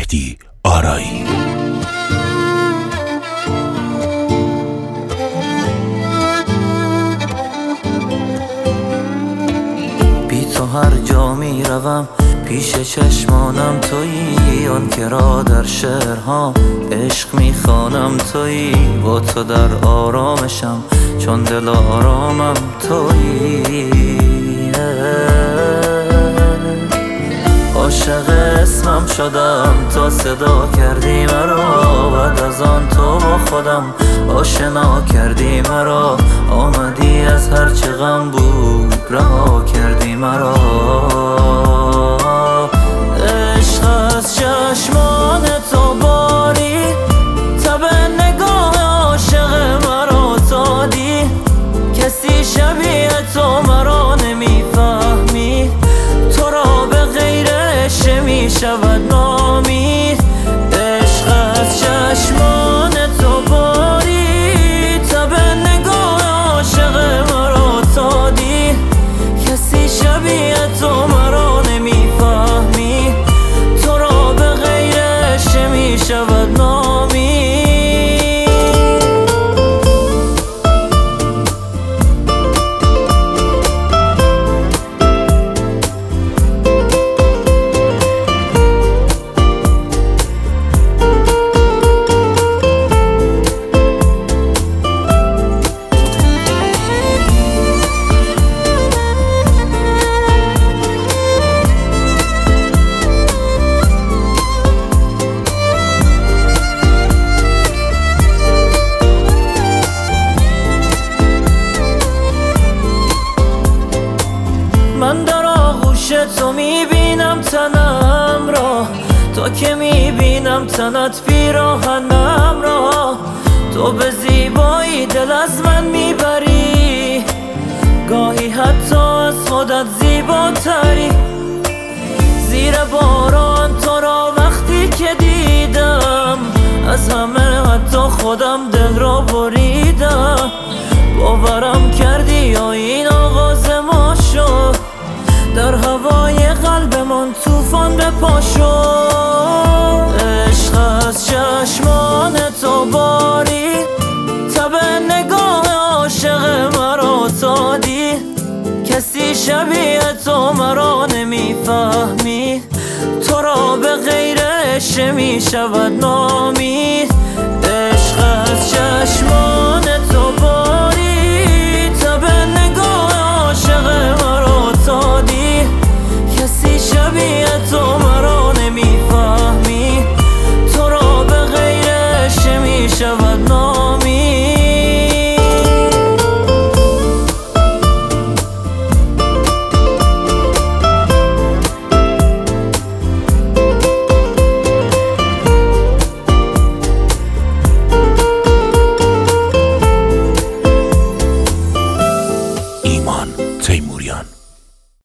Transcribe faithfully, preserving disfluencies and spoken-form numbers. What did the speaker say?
مهدی آرایی. بی تو هر جا می روم پیش چشمانم تویی، آن که را در شعرها عشق می خوانم تویی. با تو در آرامشم چون دل آرامم تویی. عاشق اسمم شدم تا صدا کردی مرا، بعد از آن تو با خودم آشنا کردی مرا. آمدی از هر چه غم بود رها کردی مرا. عشق از چشمان تو بارید، تب نگاه عاشق مرا دادی. کسی شبیه تو مرا نمیفهمید، تو را به غیر عشق می شود نامید. عشق از چشمان تو بارید، تب نگاه عاشق مرا دادی. کسی شبیه تو مرا نمیفهمید، تو را به غیر عشق می شود نامید. من در آغوش تو میبینم تنم را، تا که میبینم تنت پیراهنم را. تو به زیبایی دل از من میبری، گاهی حتی از خودت زیباتری. زیر باران تو را وقتی که دیدم، از همه حتی خودم دل را بریدم. باورم کردی یا این آغاز ما شد، در هوای قلبمان طوفان به پا شد. عشق از چشمان تو بارید، تب نگاه عاشق مرا دادی. کسی شبیه تو مرا نمیفهمید، تو را به غیر عشق می شود نامید. عشق از چشمان تو